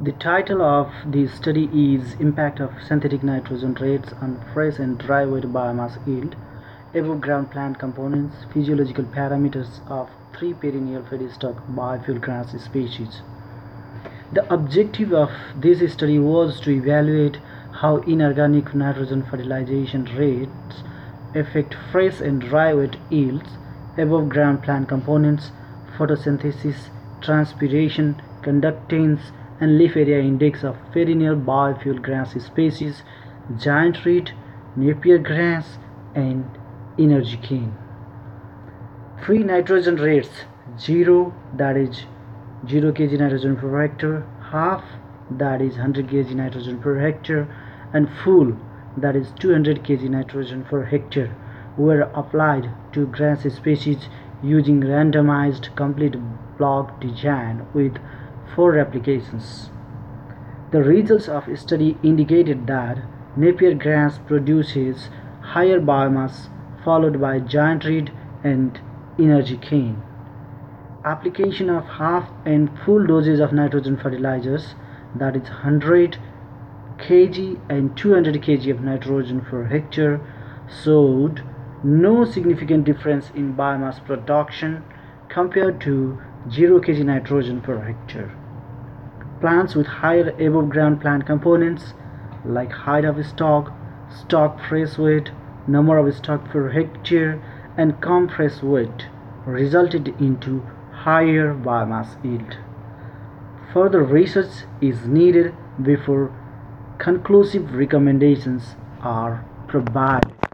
The title of the study is Impact of Synthetic Nitrogen Rates on Fresh and Dry Wet Biomass Yield, Above Ground Plant Components, Physiological Parameters of 3 Perennial Feedstock Biofuel Grass Species. The objective of this study was to evaluate how inorganic nitrogen fertilization rates affect fresh and dry wet yields, above ground plant components, photosynthesis, transpiration, conductance, and leaf area index of perennial biofuel grass species, giant reed, Napier grass, and energy cane. Free nitrogen rates: 0, that is 0 kg nitrogen per hectare, half, that is 100 kg nitrogen per hectare, and full, that is 200 kg nitrogen per hectare, were applied to grass species using randomized complete block design with 4 applications. The results of study indicated that Napier grass produces higher biomass, followed by giant reed and energy cane. Application of half and full doses of nitrogen fertilizers, that is 100 kg and 200 kg of nitrogen per hectare, showed no significant difference in biomass production compared to 0 kg nitrogen per hectare. Plants with higher above ground plant components like height of stalk, stalk fresh weight, number of stalk per hectare, and compress weight resulted into higher biomass yield. Further research is needed before conclusive recommendations are provided.